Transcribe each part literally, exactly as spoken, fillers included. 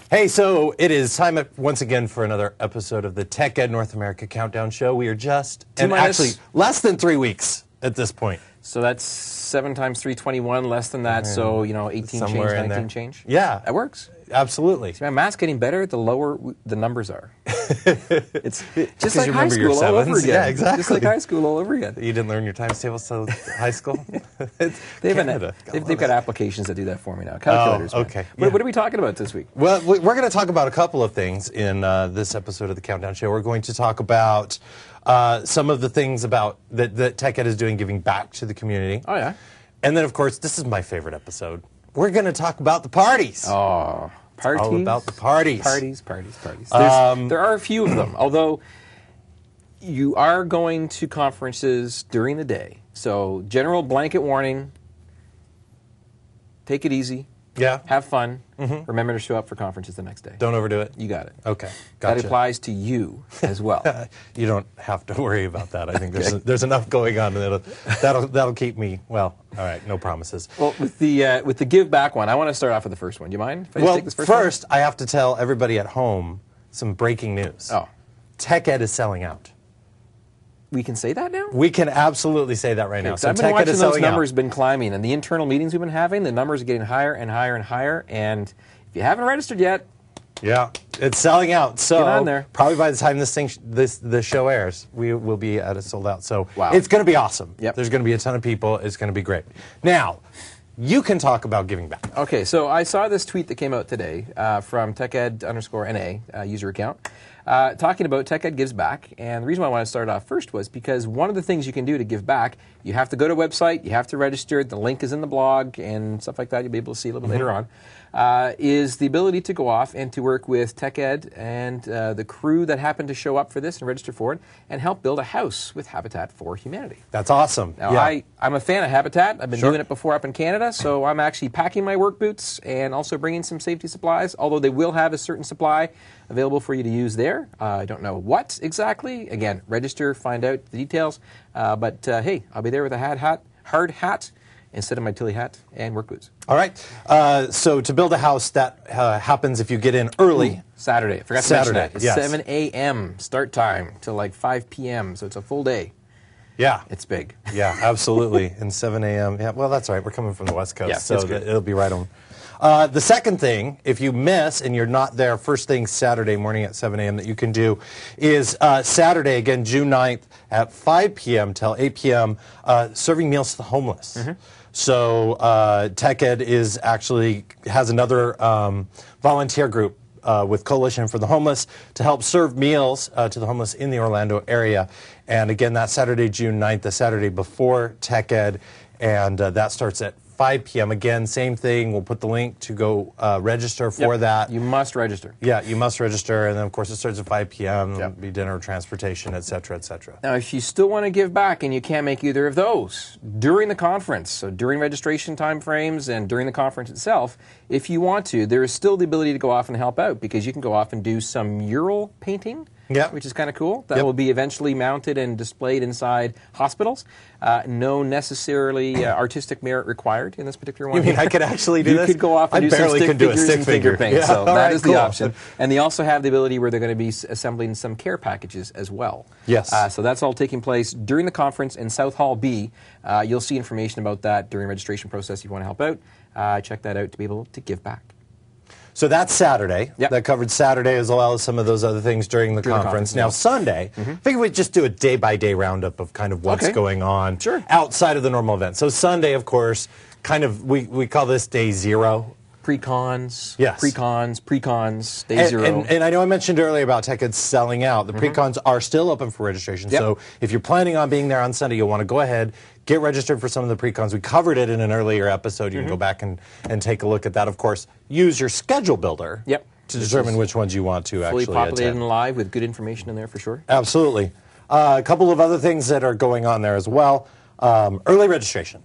Hey, so it is time once again for another episode of the Tech Ed North America Countdown Show. We are just, and actually less than three weeks at this point. So that's seven times three, twenty-one, less than that, so, you know, eighteen Somewhere change, in nineteen there. change. Yeah. That works. Absolutely. See, my math's getting better the lower w- the numbers are. It's just like you high remember your school all over sevens. again. Yeah, exactly. Just like high school all over again. You didn't learn your times tables till high school? It's They've, Canada. an, they've, they've got applications that do that for me now. Calculators. Oh, man. okay. What, Yeah. what are we talking about this week? Well, we- we're going to talk about a couple of things in uh, this episode of the Countdown Show. We're going to talk about uh, some of the things about that, that Tech Ed is doing, giving back to the community. Oh, yeah? And then, of course, this is my favorite episode. We're going to talk about the parties. Oh, parties. All about the parties. Parties, parties, parties. There's, Um, there are a few of them, although you are going to conferences during the day. So, general blanket warning, take it easy, Yeah. have fun, remember to show up for conferences the next day. Don't overdo it. You got it. Okay. That Gotcha. applies to you as well. You don't have to worry about that. I think there's there's enough going on that'll that'll that'll keep me well. All right, no promises. Well, with the uh, with the give back one, I want to start off with the first one. Do you mind if I just Well, take this first, first I have to tell everybody at home some breaking news. one? Oh, Tech Ed is selling out. we can say that now? We can absolutely say that right now. So I've been Tech Ed watching is those selling numbers out. been climbing, and the internal meetings we've been having, the numbers are getting higher and higher and higher. And if you haven't registered yet, Yeah, it's selling out. So Get on there. probably by the time this thing, sh- this the show airs, we will be at a sold out. So Wow. it's going to be awesome. Yep. There's going to be a ton of people. It's going to be great. Now, you can talk about giving back. okay. So I saw this tweet that came out today uh, from TechEd underscore N A uh, user account. Uh, talking about TechEd Gives Back, and the reason why I want to start off first was because one of the things you can do to give back, you have to go to a website, you have to register, the link is in the blog, and stuff like that you'll be able to see a little bit later on, uh, is the ability to go off and to work with TechEd and uh, the crew that happened to show up for this and register for it, and help build a house with Habitat for Humanity. That's awesome. Now, yeah. I, I'm a fan of Habitat. I've been Sure. doing it before up in Canada, so I'm actually packing my work boots and also bringing some safety supplies, although they will have a certain supply available for you to use there. Uh, I don't know what exactly. Again, register, find out the details. Uh, but uh, hey, I'll be there with a hat, hat, hard hat instead of my Tilly hat and work boots. All right. Uh, so to build a house, that uh, happens if you get in early. Saturday. I forgot to Saturday, mention that. It's yes. seven a.m. start time till like five p.m., so it's a full day. Yeah. It's big. Yeah, absolutely. And seven a.m. Yeah, well, that's all right. We're coming from the West Coast, Yeah, so it's good. that- it'll be right on. Uh, the second thing, if you miss and you're not there first thing Saturday morning at seven a.m. that you can do is uh, Saturday, again, June ninth at five p.m. till eight p.m., uh, serving meals to the homeless. Mm-hmm. So uh, TechEd is actually has another um, volunteer group uh, with Coalition for the Homeless to help serve meals uh, to the homeless in the Orlando area. And again, that's Saturday, June ninth, the Saturday before TechEd, and uh, that starts at five p.m. Again, same thing. We'll put the link to go uh, register for Yep. that. You must register. Yeah, you must register, and then of course it starts at five p.m. There'll Yep. be dinner, transportation, et cetera, et cetera. Now, if you still want to give back and you can't make either of those during the conference, so during registration timeframes and during the conference itself, if you want to, there is still the ability to go off and help out because you can go off and do some mural painting, Yeah. which is kind of cool. That Yep. will be eventually mounted and displayed inside hospitals. Uh, no necessarily uh, artistic merit required in this particular one. You mean I could actually do you this? could go off and I do some barely stick can do a figures stick and finger figure. paint. Yeah, So all that right, is cool. the option. And they also have the ability where they're going to be s- assembling some care packages as well. Yes. Uh, so that's all taking place during the conference in South Hall B. Uh, you'll see information about that during the registration process if you want to help out. Uh, check that out to be able to give back. So that's Saturday. Yep. That covered Saturday as well as some of those other things during the During the conference. conference, Now, yeah. Sunday, I figure we'd just do a day-by-day roundup of kind of what's Okay. going on Sure. outside of the normal event. So Sunday, of course, kind of, we, we call this day zero. Pre-cons, Yes. pre-cons, pre-cons, day And, zero. and, and I know I mentioned earlier about TechEd selling out. The pre-cons are still open for registration. Yep. So if you're planning on being there on Sunday, you'll want to go ahead, get registered for some of the pre-cons. We covered it in an earlier episode. You can go back and, and take a look at that. Of course, use your schedule builder Yep. to determine which ones you want to Fully actually populated attend. and live with good information in there for sure. Absolutely. Uh, a couple of other things that are going on there as well. Um, early registration.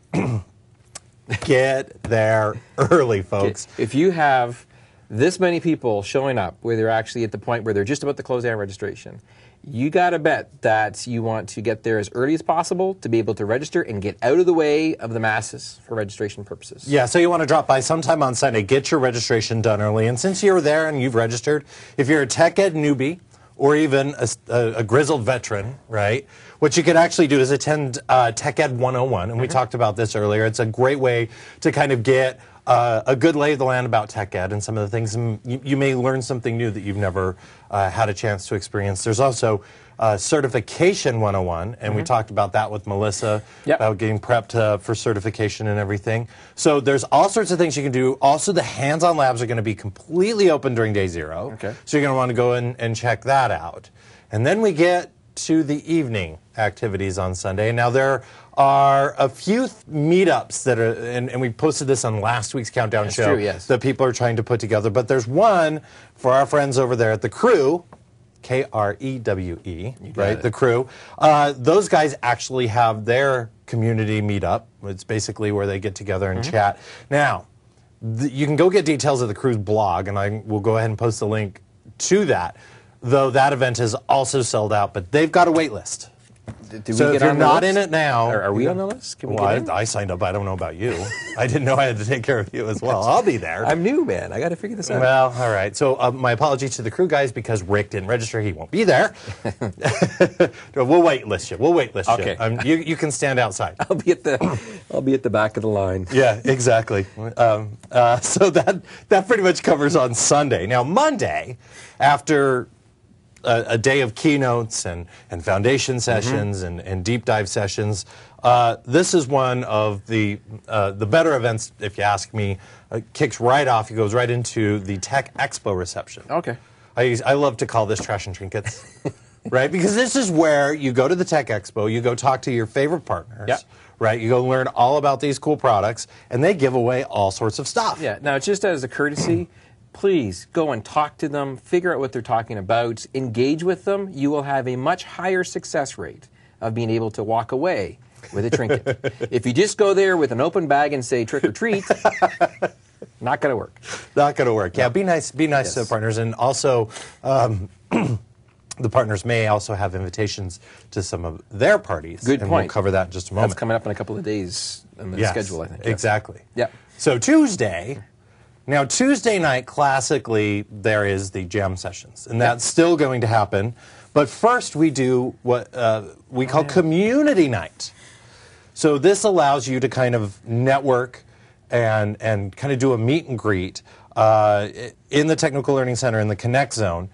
Get there early, folks. If you have this many people showing up where they're actually at the point where they're just about to close down registration, you got to bet that you want to get there as early as possible to be able to register and get out of the way of the masses for registration purposes. Yeah, so you want to drop by sometime on Sunday, get your registration done early. And since you're there and you've registered, if you're a tech ed newbie or even a, a, a grizzled veteran, right, what you could actually do is attend uh, Tech Ed one oh one. And we mm-hmm. talked about this earlier. It's a great way to kind of get Uh, a good lay of the land about tech ed and some of the things. And you, you may learn something new that you've never uh, had a chance to experience. There's also uh, Certification one oh one, and mm-hmm. we talked about that with Melissa, yep. about getting prepped uh, for certification and everything. So there's all sorts of things you can do. Also, the hands-on labs are going to be completely open during day zero. Okay. So you're going to want to go in and check that out. And then we get to the evening activities on Sunday. Now, there are a few th- meetups that are, and, and we posted this on last week's Countdown That's show, true, yes. that people are trying to put together. But there's one for our friends over there at the Crew, K R E W E, right? It. The Crew. Uh, those guys actually have their community meetup. It's basically where they get together and mm-hmm. chat. Now, th- you can go get details of the Crew's blog, and I will go ahead and post a link to that. Though that event is also sold out, but they've got a wait list. Do we so get if you're on the not list? in it now, are, are we on the list? Can we well, get in? I, I signed up. I don't know about you. I didn't know I had to take care of you as well. I'll be there. I'm new, man. I got to figure this out. Well, all right. So uh, my apology to the Crew guys because Rick didn't register. He won't be there. We'll wait list you. We'll wait list okay. you. Um, you. You can stand outside. I'll be at the. I'll be at the back of the line. Yeah, exactly. Um, uh, so that that pretty much covers on Sunday. Now Monday, after A, a day of keynotes and, and foundation sessions mm-hmm. and, and deep dive sessions. Uh, this is one of the uh, the better events, if you ask me. Uh, kicks right off. It goes right into the Tech Expo reception. Okay. I, I love to call this Trash and Trinkets, right? Because this is where you go to the Tech Expo, you go talk to your favorite partners, yep. right? You go learn all about these cool products, and they give away all sorts of stuff. Yeah. Now, just as a courtesy, please go and talk to them, figure out what they're talking about, engage with them. You will have a much higher success rate of being able to walk away with a trinket. If you just go there with an open bag and say trick or treat, not going to work. Not going to work. Yeah, no. be nice. Be nice yes. to partners, and also um, the partners may also have invitations to some of their parties. Good and point. We'll cover that in just a moment. That's coming up in a couple of days in the yes, schedule, I think. Yes. Exactly. Yeah. So Tuesday. Now, Tuesday night, classically, there is the jam sessions, and that's still going to happen. But first, we do what uh, we call oh, yeah. community night. So this allows you to kind of network and and kind of do a meet and greet uh, in the Technical Learning Center in the Connect Zone.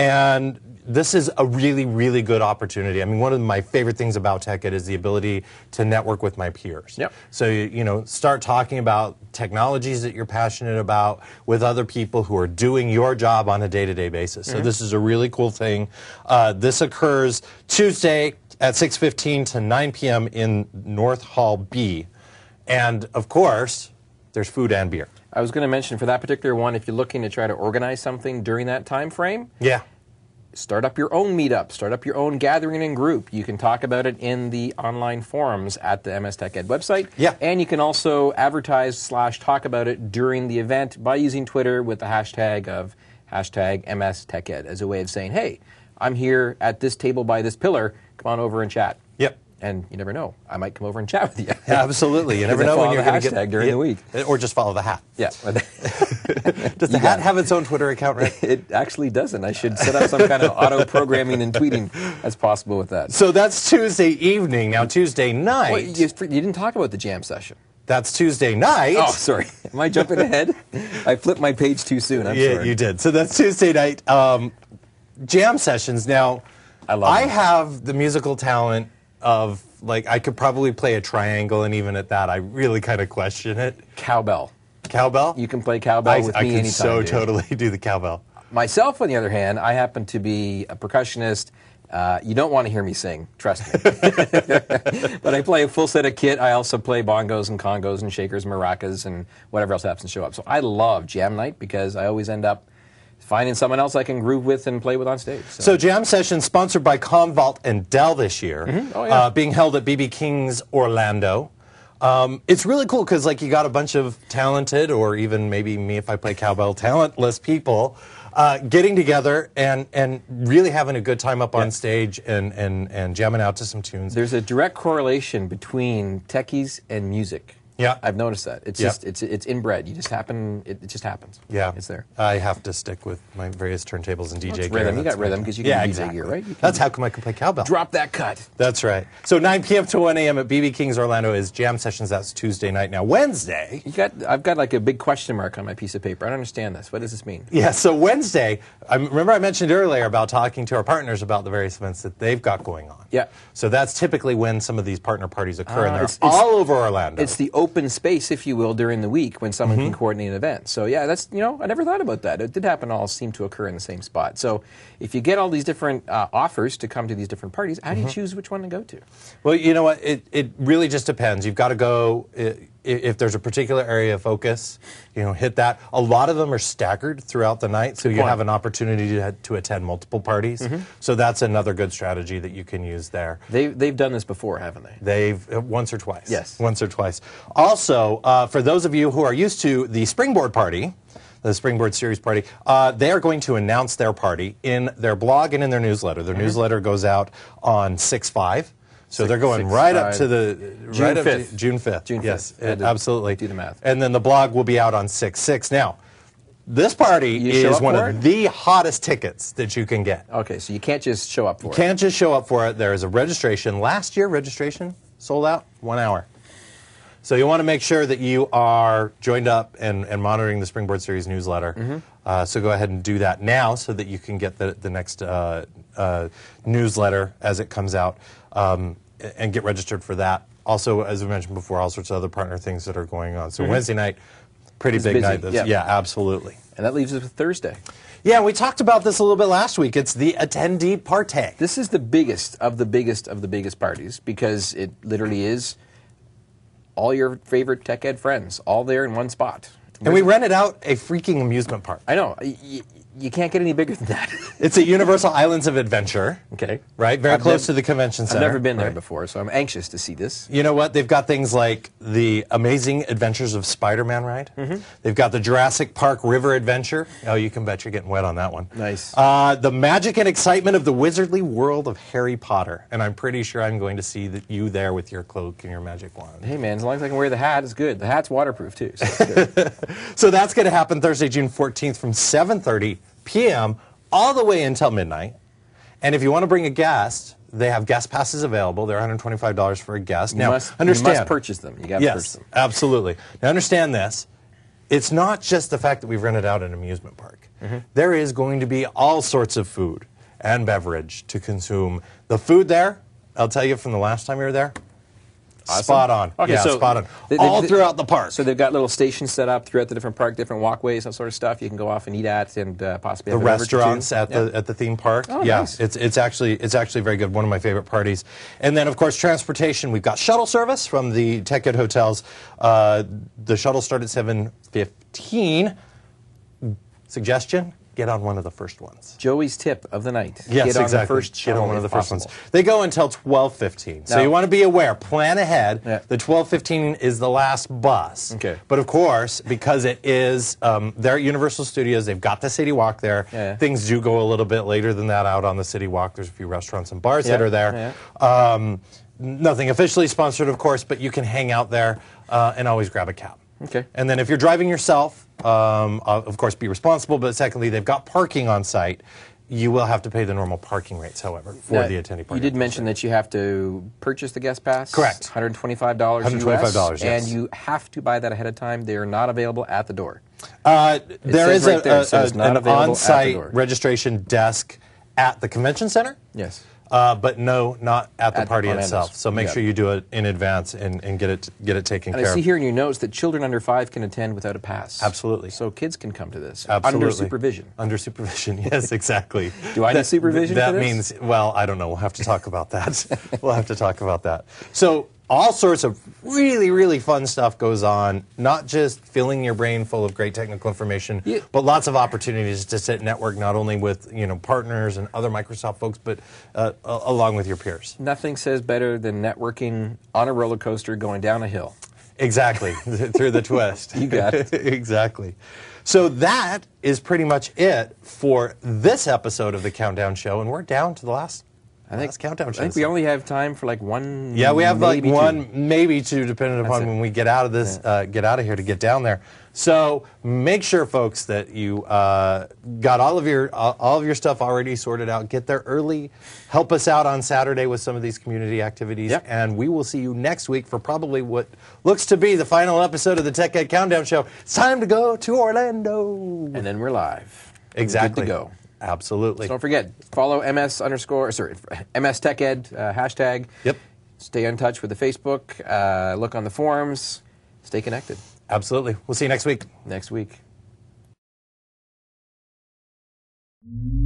And this is a really, really good opportunity. I mean, one of my favorite things about TechEd is the ability to network with my peers. Yep. So, you, you know, start talking about technologies that you're passionate about with other people who are doing your job on a day-to-day basis. Mm-hmm. So this is a really cool thing. Uh, this occurs Tuesday at six fifteen to nine p.m. in North Hall B. And, of course, there's food and beer. I was going to mention for that particular one, if you're looking to try to organize something during that time frame, yeah. start up your own meetup, start up your own gathering and group. You can talk about it in the online forums at the M S Tech Ed website. Yeah. And you can also advertise slash talk about it during the event by using Twitter with the hashtag of hashtag M S Tech Ed as a way of saying, hey, I'm here at this table by this pillar. Come on over and chat. Yep. And you never know. I might come over and chat with you. Yeah, absolutely. You never know when you're going to get during yeah, the week, or just follow the hat. Yeah. Does the hat have its own Twitter account, right? It actually doesn't. I should set up some kind of auto programming and tweeting as possible with that. So that's Tuesday evening. Now Tuesday night. Well, you, you didn't talk about the jam session. That's Tuesday night. Oh, sorry. Am I jumping ahead? I flipped my page too soon. I'm yeah, sorry. you did. So that's Tuesday night. Um, jam sessions. Now, I love. I them. have the musical talent of. Like, I could probably play a triangle, and even at that, I really kind of question it. Cowbell. Cowbell? You can play cowbell I, with I me can anytime. so dude. totally do the cowbell. Myself, on the other hand, I happen to be a percussionist. Uh, you don't want to hear me sing, trust me. But I play a full set of kit. I also play bongos and congos and shakers, maracas, and whatever else happens to show up. So I love jam night because I always end up finding someone else I can groove with and play with on stage. So, so Jam Session, sponsored by Commvault and Dell this year, mm-hmm. oh, yeah. uh, being held at B B King's Orlando. Um, it's really cool because like you got a bunch of talented, or even maybe me if I play cowbell, talentless people uh, getting together and, and really having a good time up on Yeah. stage and, and, and jamming out to some tunes. There's a direct correlation between techies and music. Yeah. I've noticed that. It's Yeah. just it's it's inbred. You just happen. It, it just happens. Yeah, it's there. I have to stick with my various turntables and D J Well, it's gear. rhythm. You That's got my- rhythm 'cause you can yeah, do D J exactly. gear, right? You can That's how come I can play cowbell. Drop that cut. That's right. So nine p m to one a m at B B King's Orlando is jam sessions. That's Tuesday night. Now Wednesday. You got. I've got like a big question mark on my piece of paper. I don't understand this. What does this mean? Yeah, so Wednesday, I remember I mentioned earlier about talking to our partners about the various events that they've got going on. Yeah. So that's typically when some of these partner parties occur, Ah, and they're it's- it's- all over Orlando. It's the open space, if you will, during the week when someone Mm-hmm. can coordinate an event. So yeah, that's, you know, I never thought about that. It did happen. All seem to occur in the same spot. So if you get all these different uh, offers to come to these different parties, how do you Mm-hmm. choose which one to go to? Well, you know what? It, it really just depends. You've got to go, i- if there's a particular area of focus, you know, hit that. A lot of them are staggered throughout the night, so you point. have an opportunity to, to attend multiple parties. So that's another good strategy that you can use there. They they've done this before, haven't they? They've uh, once or twice. Yes. Once or twice. Also, uh, for those of you who are used to the Springboard Party, the Springboard Series Party, uh, they are going to announce their party in their blog and in their newsletter. Their newsletter goes out on six five. So Six- they're going six, right up five. to the June right up to fifth. June fifth. June Yes, fifth. I had it- to absolutely. do the math. And then the blog will be out on six six. Now, this party You show is up one for of it? the hottest tickets that you can get. Okay, so you can't just show up for it. Can't just show up for it. There is a registration. Last year, registration sold out one hour. So you want to make sure that you are joined up and, and monitoring the Springboard Series newsletter. Mm-hmm. Uh, so go ahead and do that now so that you can get the, the next uh, uh, newsletter as it comes out um, and get registered for that. Also, as we mentioned before, all sorts of other partner things that are going on. So Wednesday night, pretty It's big busy, night. This- yeah. yeah, absolutely. And that leaves us with Thursday. Yeah, we talked about this a little bit last week. It's the attendee party. This is the biggest of the biggest of the biggest parties because it literally is all your favorite tech ed friends all there in one spot. And we rented out a freaking amusement park. I know. Y- y- you can't get any bigger than that. It's at Universal Islands of Adventure. Okay. Right? Very I've close nev- to the convention I've center. never been there right? before, so I'm anxious to see this. You know what? They've got things like the Amazing Adventures of Spider-Man ride. Mm-hmm. They've got the Jurassic Park River Adventure. Oh, you can bet you're getting wet on that one. Nice. Uh, the magic and excitement of the wizardly world of Harry Potter. And I'm pretty sure I'm going to see that you there with your cloak and your magic wand. Hey, man, as long as I can wear the hat, it's good. The hat's waterproof, too. So it's good. So that's going to happen Thursday, June fourteenth from seven thirty p m all the way until midnight. And if you want to bring a guest, they have guest passes available. They're one hundred twenty-five dollars for a guest. You now, must, understand. You must purchase them. You got to purchase Yes, them. absolutely. Now, understand this. It's not just the fact that we've rented out an amusement park. Mm-hmm. There is going to be all sorts of food and beverage to consume. The food there, I'll tell you from the last time we were there, Awesome. spot on. Okay, yeah, so spot on. they- they- all they- throughout the park. So they've got little stations set up throughout the different park, different walkways, that sort of stuff. You can go off and eat at, and uh, possibly the have a beverage or two. restaurants at Yeah. the at the theme park. Oh, yeah, nice. it's it's actually it's actually very good. One of my favorite parties. And then of course transportation. We've got shuttle service from the Tech Ed hotels. Uh, the shuttle started at seven fifteen. Suggestion: get on one of the first ones. Joey's tip of the night. Yes, Get on exactly. the first Get shuttle on one of if the first possible. ones. They go until twelve fifteen. So Now- you want to be aware. Plan ahead. Yeah. The twelve fifteen is the last bus. Okay. But of course, because it is, um, they're at Universal Studios. They've got the City Walk there. Yeah. Things do go a little bit later than that out on the City Walk. There's a few restaurants and bars that Yeah, are there. Um, nothing officially sponsored, of course, but you can hang out there uh, and always grab a cab. Okay. And then if you're driving yourself, um, uh, of course, be responsible. But secondly, they've got parking on site. You will have to pay the normal parking rates, however, for Now, the attendee party. You did mention that you have to purchase the guest pass. Correct. one hundred twenty-five dollars one hundred twenty-five dollars, U S, yes. and you have to buy that ahead of time. They are not available at the door. Uh, there says is right a, there, it a- says a- not an available at the on-site door. registration desk at the convention center. Yes. Uh, but no, not at the At the party Orlando's. itself. So make Yeah. sure you do it in advance and, and get it get it taken And care I see of. here in your notes that children under five can attend without a pass. Absolutely. So kids can come to this Absolutely. under supervision. Under supervision, yes, exactly. Do I need That- supervision That for this? means, well, I don't know. We'll have to talk about that. We'll have to talk about that. So all sorts of really, really fun stuff goes on, not just filling your brain full of great technical information, Yeah. but lots of opportunities to sit network not only with you know partners and other Microsoft folks, but uh, a- along with your peers. Nothing says better than networking on a roller coaster going down a hill. Exactly, through the twist. You got it. Exactly. So that is pretty much it for this episode of the Countdown Show, and we're down to the last, I think, last Countdown Show. I think we only have time for like one. Yeah, we have like maybe one, two. maybe two, depending upon it. when we get out of this, Yeah. uh, get out of here to get down there. So make sure, folks, that you uh, got all of your all all of your stuff already sorted out. Get there early. Help us out on Saturday with some of these community activities, Yep. and we will see you next week for probably what looks to be the final episode of the Tech Ed Countdown Show. It's time to go to Orlando. And then we're live. Exactly. Good to go. Absolutely. So don't forget, follow ms underscore, sorry, ms tech ed uh, hashtag. Yep. Stay in touch with the Facebook. Uh, look on the forums. Stay connected. Absolutely. We'll see you next week. Next week.